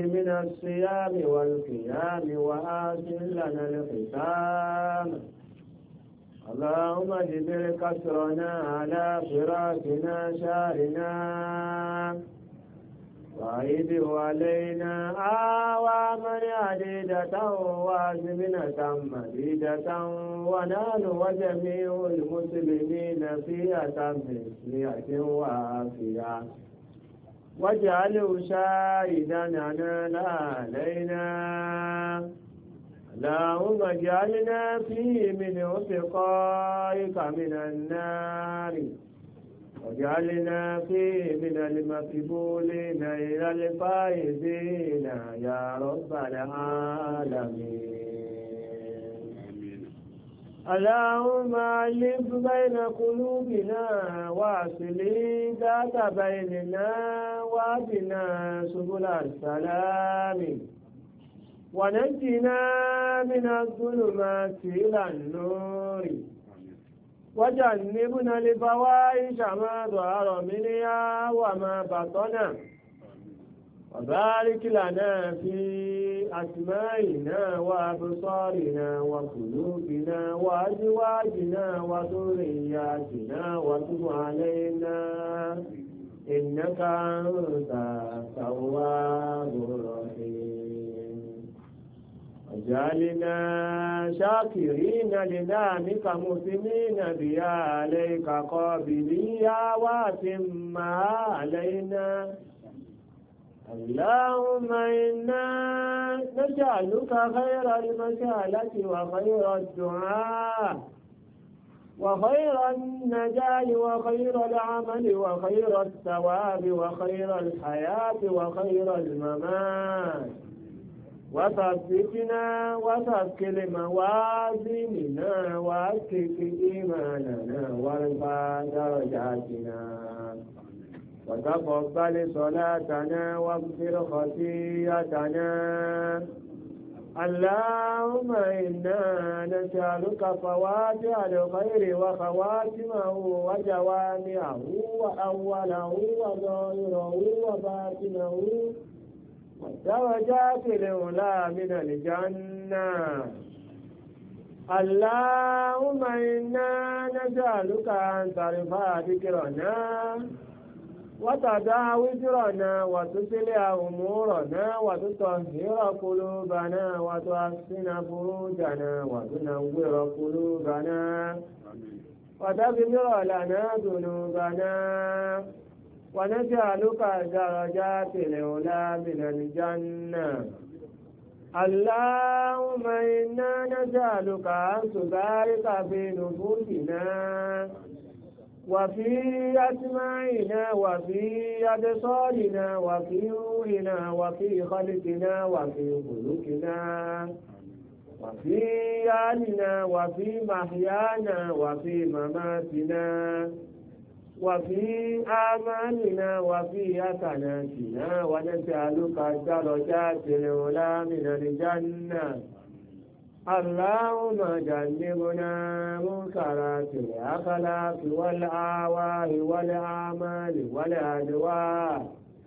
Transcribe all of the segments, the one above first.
من الصيام والقيام وآسن لنا الختام اللهم اجبر كسرنا على فراقنا شارنا وعيد علينا أعواما عديدة وأزمنة مديدة ونال وجميع المسلمين في أتم سلية وعافية واجعله شاهدا لا علينا اللهم اجعلنا فيه من عتقائك من النار واجعلنا فيه من المقبولين إلى الفائزين يا رب العالمين اللهم ألف بين قلوبنا واصل ذات بيننا واهدنا سبل السلام ونجنا من الظلمات إلى النور وجنبنا الفواحش ما ظهر منها وما بطن وبارك لنا في أسمائنا وأبصارنا وقلوبنا وأزواجنا وذرياتنا وتب علينا إنك أنت التواب الرحيم واجعلنا شاكرين لنعمك مثنين بها عليك قابليا واتمها علينا اللهم إنا نسألك خير المسألة وخير الدعاء وخير النجاة وخير العمل وخير الثواب وخير الحياة وخير الممات وثبتنا وثقل موازيننا وأسكت إيماننا وارفع درجاتنا وتقبل صلاتنا واغفر خطيئتنا اللهم إنا نسألك فواتح الخير وخواتمه وجوامعه وأوله وظاهره وباطنه والدرجات الأولى من الجنة اللهم إنا نسألك أن ترفع ذكرنا وتدع وزرنا وتصلح أمورنا وتطهر قلوبنا وتحسن فروجنا وتنور قلوبنا وتغفر لنا ذنوبنا ونسألك درجات الأولى من الجنة اللهم إنا نسألك أن تبارك في نفوسنا وفي أسماعنا وفي أبصارنا وفي روحنا وفي خلقنا وفي خلقنا وفي آلنا وفي محيانا وفي مماتنا وفي آمالنا وفي حسناتنا ونسألك الدرجات العلى من الجنة اللهم جنبنا منكرات الأخلاق والأهواء والأعمال والأدواء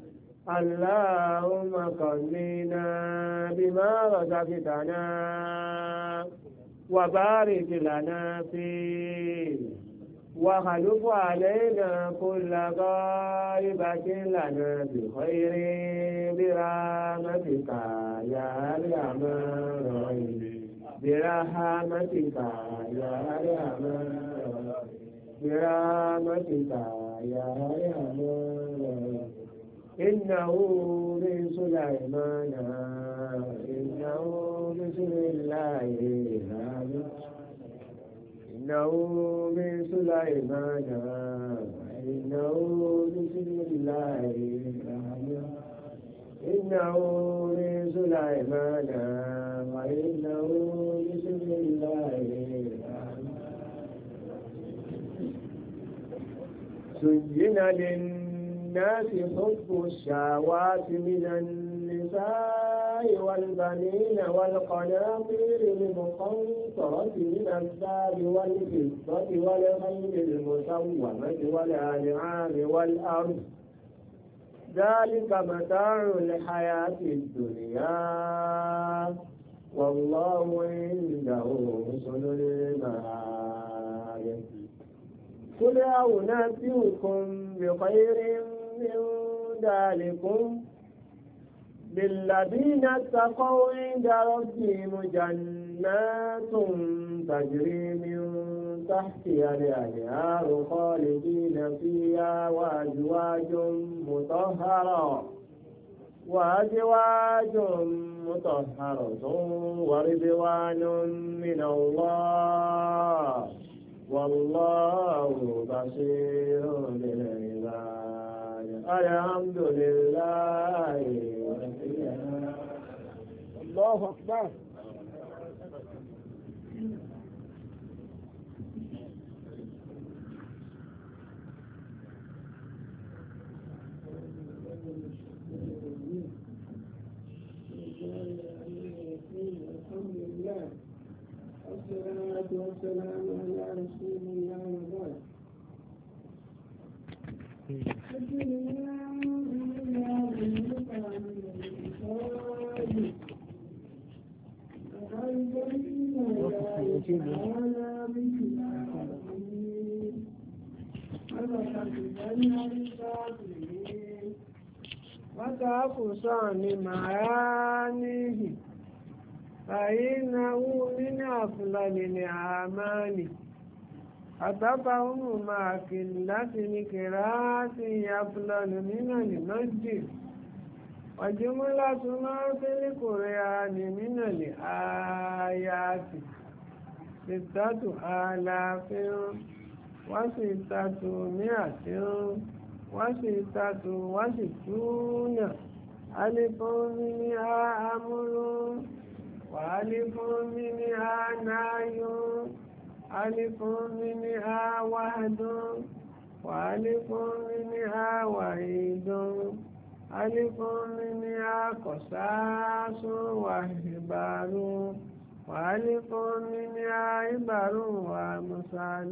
اللهم قنينا بما رزقتنا وبارك لنا فيه وخلف علينا كل غائبة لنا بخير برحمتك يا أرحم الراحمين برحمتك يا أرحم برحمتك يا أرحم إنه من سليمان إنه بسم الله إنه من سليمان إنه بسم الله إنه من سليمان وإنه بسم الله زين للناس حب الشهوات من النساء والبنين والقناطير المقنطرة من الذهب والفضة والخيل المسومة والأنعام والأرض ذلك متاع الحياة الدنيا والله عنده حسن المآب قل أنبئكم بخير من ذلكم للذين اتقوا عند ربهم جنات تجري من تحتها الأنهار خالدين فيها وأزواج مطهرة ورضوان من الله والله بصير بالعباد الحمد لله الله أكبر والصلاة والسلام على رسول الله وبعد وتعفصان معانيه فإنه من أفضل الأعمال أتفهم مع قلة القراءة أفضل من المسجد وجملة ما في القرآن من الآيات 6,666 ألف منها أمر وألف منها نهي ألف منها وعد وألف منها وعيد ألف منها قصاص وإخبار وألف منها عبر وأمثال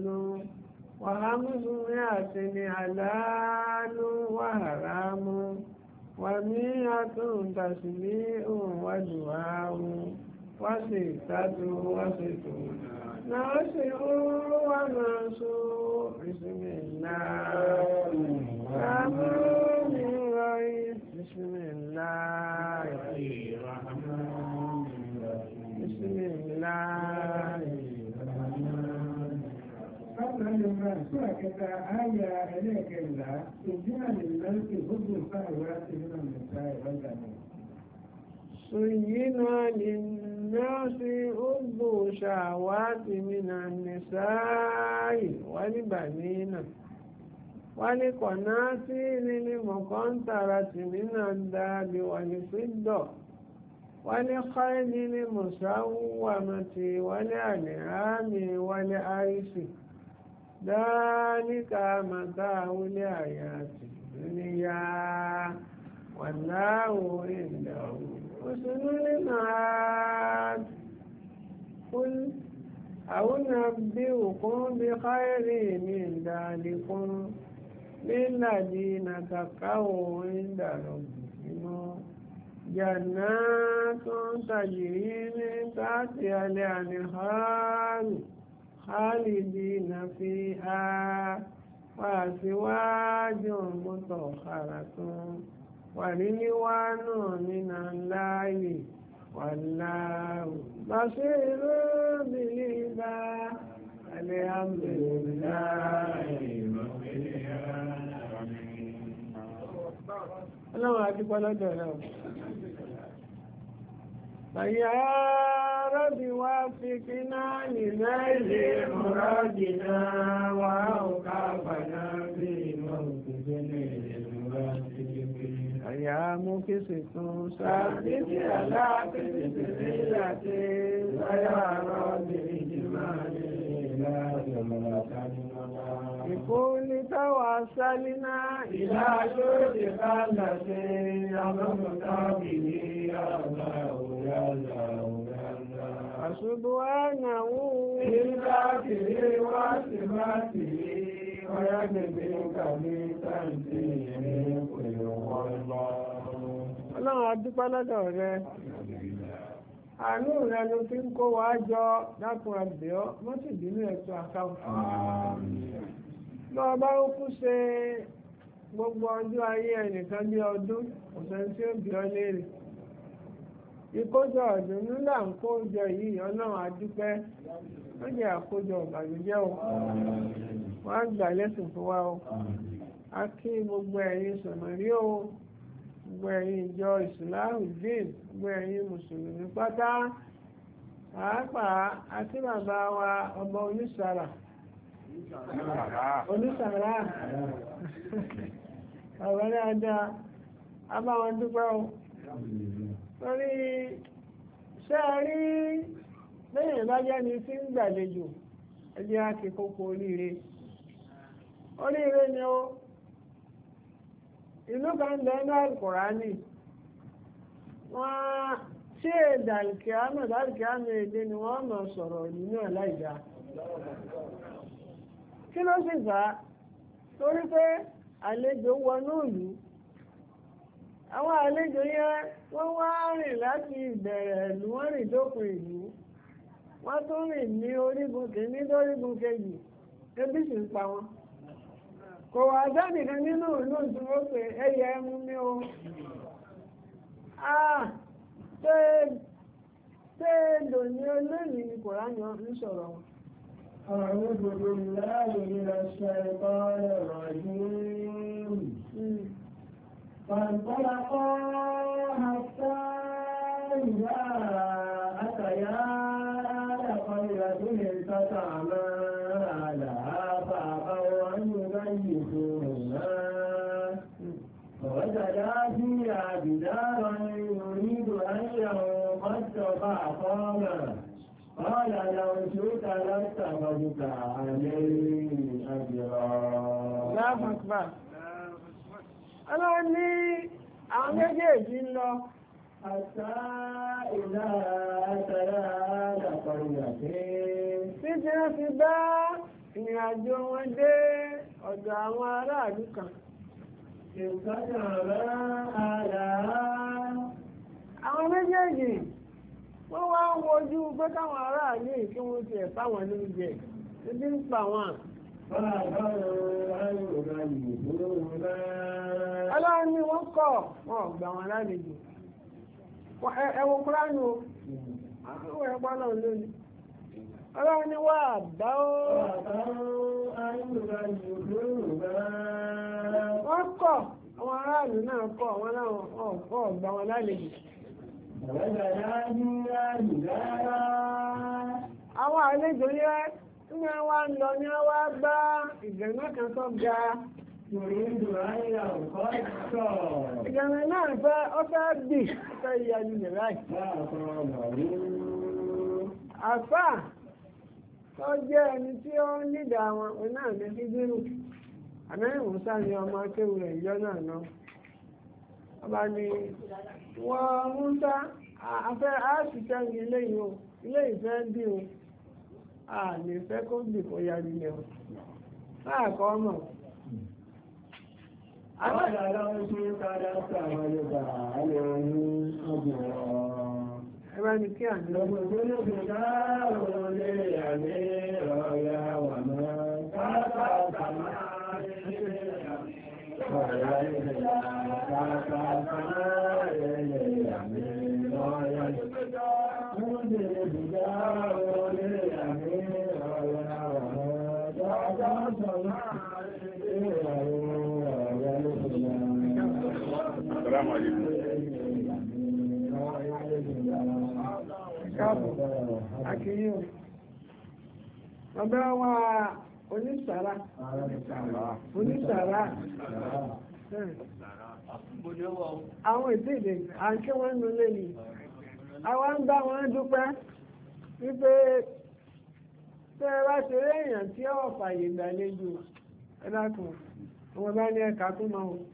و500 حلال وحرام و100 تسبيح ودعاء و6 ناسئ ومنصور بسم الله الرحمن الرحيم بسم الله الرحمن الرحيم بسم الله قبل ما سأكت آية إليك الله سجان الملك حب الخيرات من النساء والبنين زين للناس حب شهوات من النساء والبنين والقناطير المقنطرة من الذهب والفضة والخيل المسومة والأنعام والحرث ذلك متاع الحياة الدنيا والله عنده حسن المآب قل أنبئكم بخير من ذلكم للذين اتقوا عند ربهم جنات تجري من تحتها الأنهار خالدين فيها وأزواج مطهرة ورضوان من الله والله بصير بالعباد الحمد لله ọlọ́run àdúgbò lọ́dọ̀ rẹ̀ فيا رب وفقنا لنيل مرادنا وأوقافنا في موقف يا مكسف ثابت على كسفية ويا رب إجمال بكل توصلنا إلى شرط خلة يمرت به يا الله يا الله سبحانه بالذاته وصفاته Ọlọ́run adúpẹ́ lọ́dọ̀ rẹ. Àánú rẹ ló fi ń kó wa jọ dákun àbẹ̀ọ́ mọ́sìdínú ẹ̀tọ́ àkáwọ̀. Lọ́ọ́ bá ó kú ṣe gbogbo ọjọ́ ayé ẹnìkan bí ọdún ọ̀sẹ̀ tí ó bí ọ léèrè. Ìkójọ ọ̀dùnnú là ń kójọ yìí Ọlọ́run adúpẹ́ wọ́n jẹ́ àkójọ ìbànújẹ́ o. Wọ́n á gbà lẹ́sìn fún wa o. A kí gbogbo ẹ̀yin sọ̀mọ̀rí o. Gbogbo ẹ̀yin ìjọ Islahudeen, gbogbo ẹ̀yin mùsùlùmí pátá, pàápàá àti bàbá wa ọba onísàrà ọ̀rọ̀ dáadáa abáwọn dúpẹ́ o. Torí ṣé ẹ rí lẹ́yìn ìbájá ni tí ń gbàlejò ẹjẹ́ á ti kókó oríire ni ó. Ìlú kan bẹ ní Al-Kùránì wọ́n ṣe dàlùkìámù èdè ni wọ́n mọ̀ sọ̀rọ̀ nínú aláìdá. Kí ló sì fà á? Torí pé àlejò wọnú ìlú. Àwọn àlejò yẹn wọ́n wá rìn láti ìbẹ̀rẹ̀ ìlú, wọ́n rìn dópin ìlú. Wọ́n tún rìn ní orígun kìíní lórígun kejì, ebi sì ń pa wọn. Kò wá sẹ́nìkan nínú ìlú tí wọ́n pè ẹyẹ ẹmu ní o. Ṣé èdò ní olóòní ni Kùránì ń sọ̀rọ̀ wọn? أعوذ بالله من الشيطان الرجيم. فانطلقا حتى إذا أتيا أهل قرية استطعما أهلها فأبوا أن يضيفوهما فوجدا فيها جدارا يريد أن ينقض فأقامه قال لو شئت لاتخذت عليه أجرا. لا أكبر. Ọlọ́run ní àwọn méjèèjì ń lọ. Àṣà ìlà àtàrà àdàkọ̀rìyà pé. Títí wọ́n fi bá ìrìn àjò wọn dé ọ̀dọ̀ àwọn aráàlú kan. Ìgbàjà rẹ̀ àlà. Àwọn méjèèjì wọ́n wá ń wojú pé káwọn aráàlú kí wọ́n ti ẹ̀fà wọn lóúnjẹ. Ebi ń pa wọn. Ọlọ́run ni wọ́n kọ̀ wọ́n gbà wọn lálejò. Ẹwọ Kùránì o, àwọn ẹ̀pọ̀ náà lónìí. Ọlọ́run ni wà bá ó. Wọ́n kọ̀, àwọn aráàlú náà kọ̀, wọ́n láwọn gbà wọn lálejò. Àwọn àlejò yẹn ní wá ń lọ ní wá bá ìgbẹ̀mí kan tó ga. Ìgbẹ̀mí náà fẹ́ bì fẹ́ ìyàjú rẹ̀ láì. Àfà tó jẹ́ ẹni tí ó ń nídà wọn òun náà ní Hídírù. Àmẹ́rin Mùsá ni ọmọ akéwù rẹ̀ ìjọ náà náà. Ọba ni wọ́n Mùsá afẹ́ àṣìṣẹ́ ní ilé yìí o, ilé ìfẹ́ bí o. A lè fẹ́ kó bì kó ya nílẹ̀ o. Láàkọ́ ọmọ. Àwọn ará ń ṣe kára sáwọn Yorùbá alẹ́ orin ọgbọ̀n. Ẹbá ni kí àní. Lọ́gbọ̀n tó ló fi dáàrùn lé àmì ọ̀yà wà mọ́. Káàkàkà máa ń ṣe ọ̀yà ilẹ̀. Káàkàkà máa ń ṣe àmì ọ̀yà ilẹ̀. Wọ́n bèèrè dáàrùn lé àmì ọ̀yà wà mọ́. Káàkàkà máa ń ṣe ọ̀yà ilẹ̀. Assalamu alaikum. Káàbọ̀, àkíyí o. Ọba wa onísàrá. Àwọn ìdíje, à ń kí wọ́n ń lé ní. Àwọn ń bá wọn dúpẹ́ wípé tẹ́ ẹ bá ṣe èèyàn tí ó fàyè gbàlejò ẹ̀dàkùn, ọmọ bá ní ẹ̀ka tó máa wò.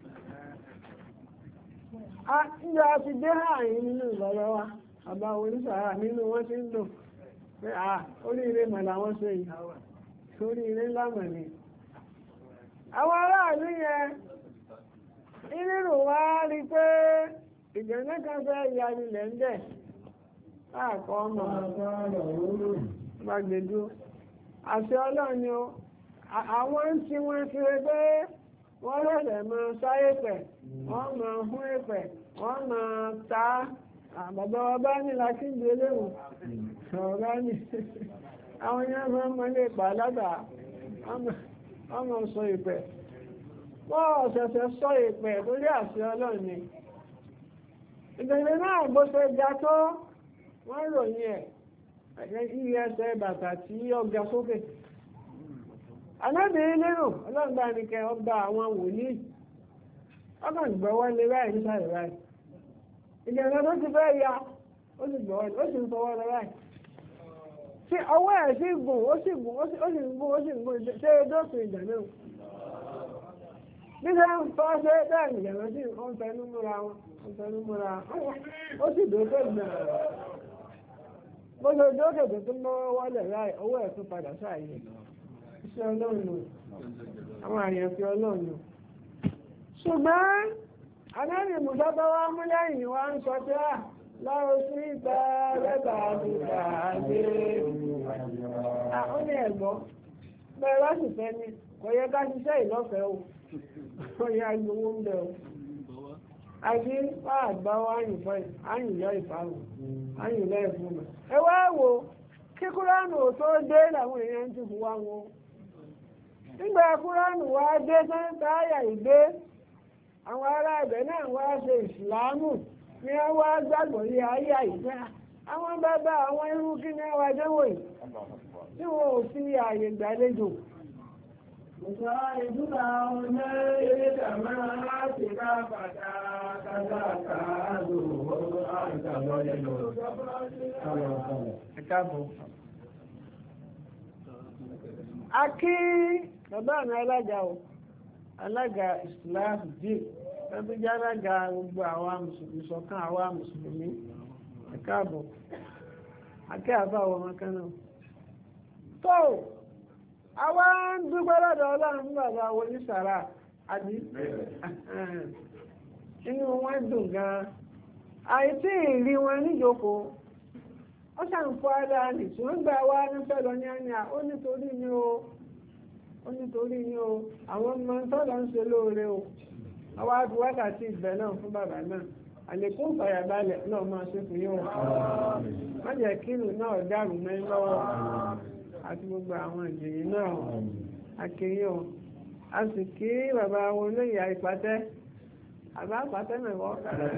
Nígbà a ti dé ààyìn nínú ìlọ́lọ́ wa, àbá oníṣàrà nínú wọ́n ti ń lò pé oríire mọ̀ làwọn ṣe yìí, oríire lámọ̀ ni. àwọn aráàlú yẹn irírù wá rí pé ìgbẹ̀rún kan fẹ́ ya nílẹ̀ ń bẹ̀ láàkọ́ ọmọ bá gbèdú àṣẹ ọlọ́run ni ó àwọn tí wọ́n fi rẹ pé wọ́n rẹ̀lẹ̀ mọ sáyé pẹ̀ wọ́n mọ hún ẹ̀pẹ̀ wọ́n mọ ta bàbá wa bá ní lákìndé léwu ọ̀rá ní àwọn yẹn fẹ́ mọ ilé ìpàdádà wọ́n mọ sọ ìpẹ̀ wọ́n ọ̀sẹ̀sẹ̀ sọ ìpẹ̀ lórí àṣẹ ọlọ́run ni ìgbẹ̀rẹ̀ náà bó ṣe ga tó wọ́n ròyìn ẹ̀ iye ẹsẹ̀ bàtà tí ó ga sókè alábìnrin lérò ọlọ́gbà nìkẹ́ ọba àwọn wòlíì ọkàn gbọ́wọ́ lé báyìí nísàlẹ̀ báyìí ìgbẹ̀rẹ̀ tó ti fẹ́ ya ó sì gbọ́wọ́ ó sì ń fọwọ́ lọ báyìí tí ọwọ́ ẹ̀ sì gùn ó sì gùn ó sì ń gùn ó sì ń gùn ṣé dókun ìjà náà bí ṣe ń fọ́ ṣe bẹ́ẹ̀ nìyẹn sí ó ń fẹnu múra wọn ó sì dókè gbẹ̀rẹ̀ bó ṣe dókè tó tún mọ́ wọlé láì owó ẹ̀ tún padà sáàyè iṣẹ́ ọlọ́run àwọn àyànfi ọlọ́run ṣùgbọ́n anáàrí mùsọ́tọ́ wá mú lẹ́yìn wá ń sọ pé láwọn sí ìta rẹ́bà àdúgbà àgbé ó ní ẹ̀gbọ́ bẹ́ẹ̀ wá sì fẹ́ ní kò yẹ ká ṣiṣẹ́ ìlọ́fẹ̀ẹ́ o ó yẹ agbowó ń bẹ̀ o àbí wá àgbà wá áyìnlọ́ ìfàwọ̀ áyìnlọ́ ìfúnmọ̀ ẹ wá wò kí kúránù tó dé làwọn èèyàn ti fún wa wọn nígbà kúránù wá dé sáńtà àyà ìgbé àwọn ará ibẹ̀ náà wá ṣe ìsìlámù ní wọ́n wá gbàgbọ́ yí ayé àìsá àwọn bàbá àwọn irú kí ní wá dánwò yìí tí wọn ò fi ààyè gbàlejò. ìdúrà ọ̀nà eré tàmá láti bá bàtà kátàkà àdó àìsàlọ́ ẹ̀lọ́. Ẹ káàbọ̀. A kí bàbá mi alága o alága Islam dì ẹbí jẹ́ alága gbogbo àwa mùsùlùmí ṣọ̀kan àwa mùsùlùmí ẹ káàbọ̀ akẹ́ àbáwọ̀ ọmọkan náà tó àwa ń dúpẹ́ lọ́dọ̀ ọlọ́run fún bàbá wo ní sàrà àbí inú wọn dùn gan-an àìsí ìrí wọn níjókòó ó ṣàǹfọ́ ara nì tí wọ́n gbà wá nífẹ̀ẹ́ lọ ní àná ó nítorí ni o àwọn ọmọ tọ́lọ ń ṣe lóore o àwọn àti wákàtí ìbẹ̀ náà fún bàbá náà àlékún ìfàyàbalẹ̀ náà máa ṣe fún yóò má jẹ́ kílù náà dàrú mẹ́rin lọ́wọ́ àti gbogbo àwọn ìjòyè náà akéyìn o a sì kí bàbá wọn olóyè àìpàtẹ́ àbá àpàtẹ́ mẹ́wọ́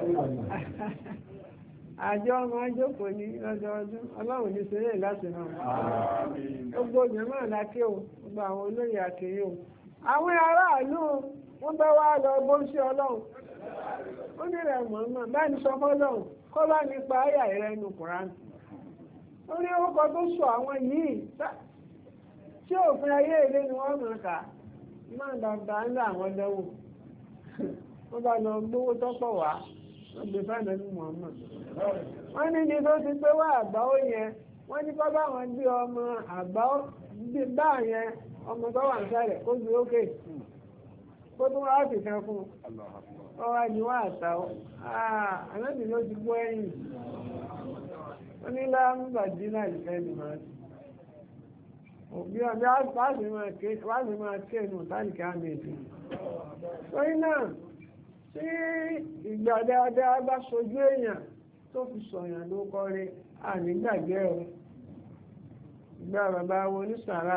àjọ ọmọ ajókòó ní lọ́dọọdún ọlọ́run ní sílẹ̀ láti ràn gbogbo ìjọba àdáké o gbogbo àwọn olóyè àkéyè o àwọn aráàlú wọ́n bá wá lọ bó ń ṣe ọlọ́run ó ní rẹ̀ mọ̀ọ́mọ̀ bá ní sọ fọ́lọ́run kó bá nípa àyà ìrẹ́nu kùránì ó ní orúkọ tó sọ àwọn yìí tí òfin ayé ilé ni wọ́n mọ̀ ká máa bàbá ńlá àwọn dẹ́wò wọ́n bá lọ gbówó tọ́pọ̀ wá wọ́n gbé fáìnà ní mọ̀ọ́mọ̀ wọ́n ní ní tó ti pé wá àgbáwó yẹn wọ́n ní kọ́ bá wọn gbé ọmọ àgbáwó bá yẹn ọmọ tó wà ń sálẹ̀ kó ju ókè kó tún wá fi kan fún ọ wá ní wá àtàwọ́ ànábì ló ti gbọ́ ẹ̀yìn wọ́n ní láàmúbàdí náà ìfẹ́ ni màá ti òbí ọjọ́ wáṣí máa ké nù tálìkì àmì èdè torí náà tí ìgbà dáadáa bá sojú èèyàn tó fi sọ̀yàn ló kọ́rí ànígbàgbé o ìgbà bàbá wo ní sàrà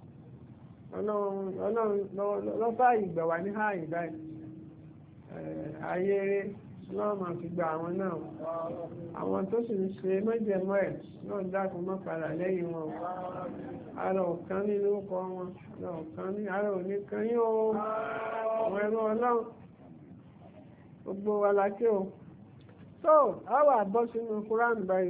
ọlọ́run lọ́fà ìgbà wà ní ààyè báyìí ayére lọ́wọ́ máa fi gba àwọn náà àwọn tó sì ń ṣe mẹ́jẹ̀mọ́ ẹ̀ náà dákun mọ́ padà lẹ́yìn wọn ara ọ̀kan nínú ọkọ̀ wọn ara òní kan yóò àwọn ẹ̀rọ ọlọ́run gbogbo wa lákè o tó àwọ̀ àbọ̀ sínú Kúránì báyìí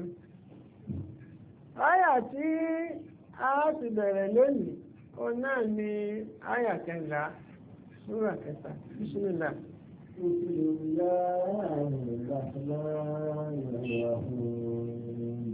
àyà tí a ti bẹ̀rẹ̀ lónìí ó náà ní àyà kẹńlá súrà kẹta bísímìlà. بسم الله الرحمن الرحيم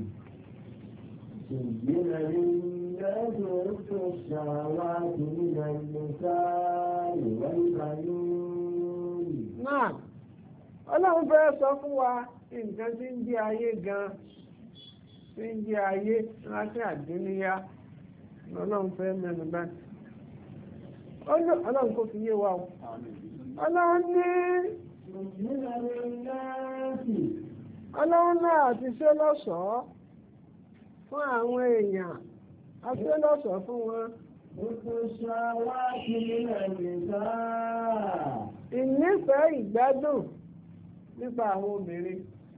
زين للناس حب الشهوات من النساء náà ọlọ́run fẹ́ sọ fún wa nǹkan tí ń jẹ́ ayé gan tí ń jẹ́ ayé láti àdúnyá ọlọ́run fẹ́ mẹ́nu báyìí ọlọ́run kò fi yé wa o ọlọ́run ní ọlọ́run náà ti ṣe lọ́ṣọ̀ọ́ fún àwọn èèyàn a ṣe lọ́ṣọ̀ọ́ fún wọn. Ìnífẹ̀ẹ́ ìgbádùn nípa àwọn obìnrin.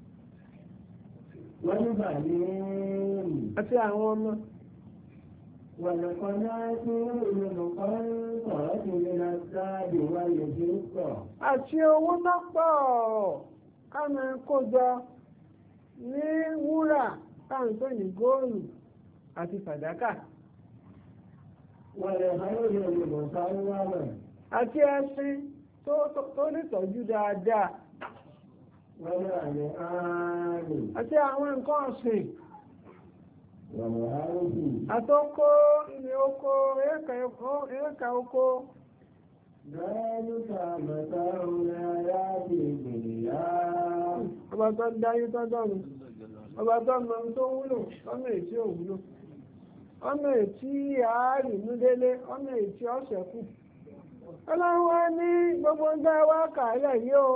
Wọ́n nígbà ní àti àwọn ọmọ. Wọ̀nàkan náà tí olùkọ́ ń sọ̀rọ̀ sí nínú sáàdì wáyé tí ó pọ̀. Àti owó tó pọ̀ ká máa kó jọ ní wúrà táǹtó ní góòlù àti fàdákà. Wọ́n lè báyọ̀ ní olùmọ̀ta ń wá rẹ̀. Àti ẹṣin tó nítọ́jú dáadáa. Wọ́n ní àmì ààrùn. Àti àwọn nǹkan ọ̀sìn. Wọ́n ní ààrùn. Àtọ́kó ilé oko, ẹ̀ẹ́ka oko. Dáríkà mẹ́ta orin ayá ti gbìyà. Ọba tó dáyé tó dọ́run. Ọba tó mọ tó wúlò, ọmọ ètí ò wúlò. Ọmọ ètí ààrì mú délé, ọmọ ètí ọ̀sẹ̀ kù. Ọlọ́run wá ní gbogbo ń dá wá kàálẹ̀ yìí o.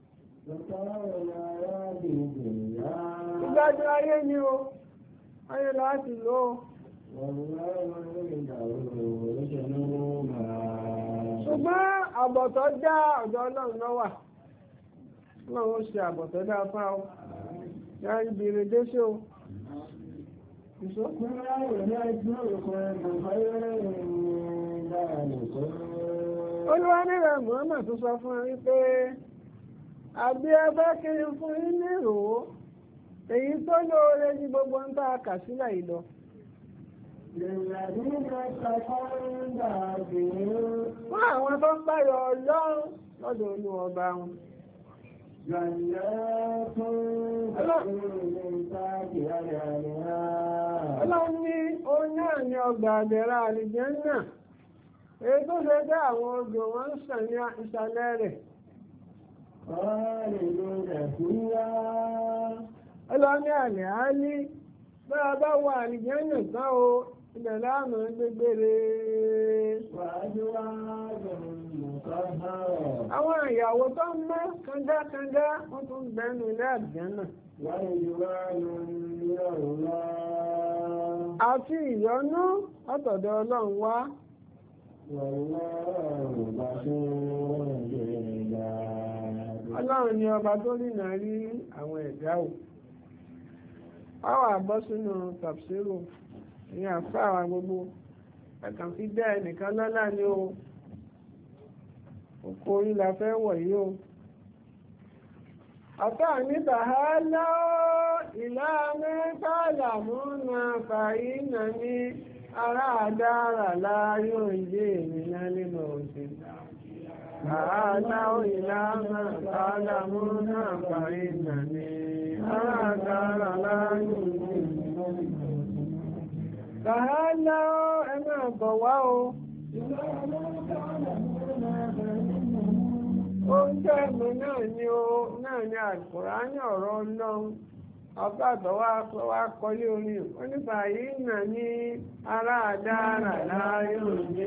Ìgbádùn ayé ni o, ayé láti lò ó. Ṣùgbọ́n àbọ̀tọ̀ dá ọ̀dọ̀ Ọlọ́run lọ́wà. Ọlọ́run ó ṣe àbọ̀tọ̀ dá fún ọ. Yá ibi ìrèdé ṣe o. Olúwa nílẹ̀ Muhammad tó sọ fún ẹ pé àbí ẹgbẹ́ kiri fún yín ní ìròwó èyí tó lóore ní gbogbo ń bá a kà sílẹ̀ yìí lọ. Fún àwọn tó ń báyọ̀ Ọlọ́run lọ́dọ̀ olú ọba wọn. Ọlọ́run ní òun náà ní ọgbà àdẹ̀rà àlìjẹ́nnà èyí tó ṣe dá àwọn odò wọn ń sàn ní ìsàlẹ̀ rẹ̀. Ọlọ́ni àlẹ́ àálí bá a bá wà àlìjẹ́nnà tán o ilẹ̀ láàmú gbégbére. Àwọn ìyàwó tó ń mọ́ kángákángá wọ́n tún gbẹ́nu ilé àlìjẹ́nnà. Àti ìyọ́nú ọ̀tọ̀dọ̀ Ọlọ́run wá. Ọlọ́run ni ọba tó rìnà rí àwọn ẹ̀dá ò. Àwọn àbọ́ sínú tàfsírù ní àfá àwọn gbogbo ẹ̀kàn fi dá ẹnìkan lọ́lá ní o. Oko orí la fẹ́ wọ̀ yí o. Ọ̀tá níta ha lọ́ ìlànà tààlàmúnà fàyínà ní ará àdára láyò ìdí ènìyàn nínú òsìn. Àádáwò ìlànà tààlàmúnà fàyínà ní ará àdára láyò ìdí ènìyàn nínú òsìn. Tààlà ẹ̀mọ́ ọ̀bọ̀ wá o. Oúnjẹ ẹ̀mọ́ náà ni Àlùkùránì ọ̀rọ̀ Ọlọ́run. Ọba àtọwà wá kọlé orí onípa yìí nà ní ará àdára láyé òjé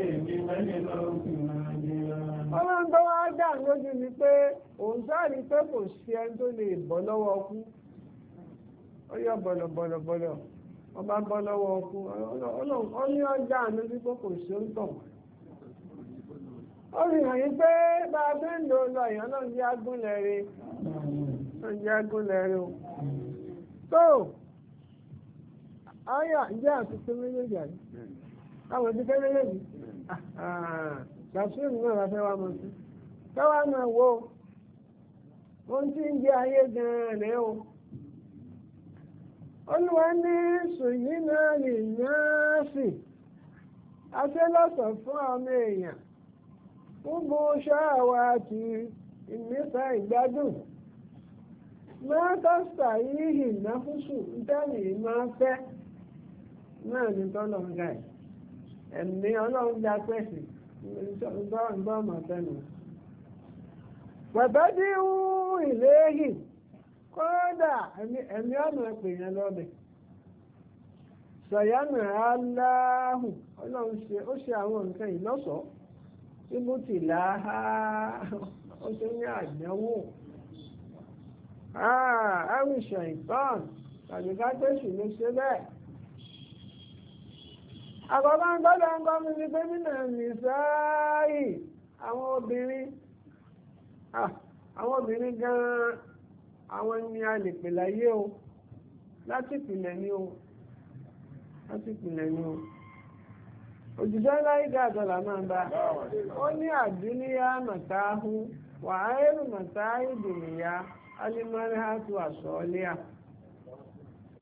Ọlọ́run tó wá dà lójú ni pé òun sáré pé kò sí ẹni tó lè bọ́ lọ́wọ́ ọkú. Ó yọ bọ̀lọ̀bọ̀lọ̀bọ̀lọ̀ ọba bọ́ lọ́wọ́ ọkú. Ó ní ọjà lójú pé kò sí ó ń tọ̀. Ó rí hàn yí pé bá a bẹ́ẹ̀ lò lọ èèyàn náà jẹ́ agúnlẹ̀ rẹ̀. O. Tó ayà jẹ́ àtúntò méjèèjì àrí àwọn ìdíkẹ́ méjèèjì ṣàṣírí náà la fẹ́ wá mọ́ sí káwá náà wo ohun tí ń jẹ́ ayé gan-an rẹ̀ o. Olúwa ní ṣùyí náà lè náà sì aṣẹ́lọ́sọ̀ fún ọmọ èèyàn gbogbo ṣáàwá àti ìmísà ìgbádùn máa tọ́sà yìí náfúsù ìtẹ́lì máa fẹ́ náà ní tọ́lọ̀ ń ga ẹ̀ ẹ̀mí Ọlọ́run já pẹ̀sì ìgbọ́ ọmọ tẹnu. pẹ̀tẹ́dí ń ìléhì kódà ẹ̀mí ọ̀nà ẹ̀pè yẹn lọ́bẹ̀. sọ̀yánà aláhùn ọlọ́run ó ṣe àwọn nǹkan ìlọ́sọ̀ọ́ ibùtì láhá ó ṣe ní àdánwò. àwìṣọ̀ ìtàn tàbí kápẹ́sì ló ṣe bẹ́ẹ̀. àkọ́kọ́ ń gbọ́dọ̀ ń kọ́ mi ní gómìnà nìsáàyì àwọn obìnrin gan-an àwọn ni a lè pè láyé o láti ìpìlẹ̀ ni o òjìjọ́ láyé dáadọ́là máa ń bá ó ní àdúníyá màtáhù wàhálù màtáhù dùnìyá alimari hatu àsọ̀ọ́lẹ́à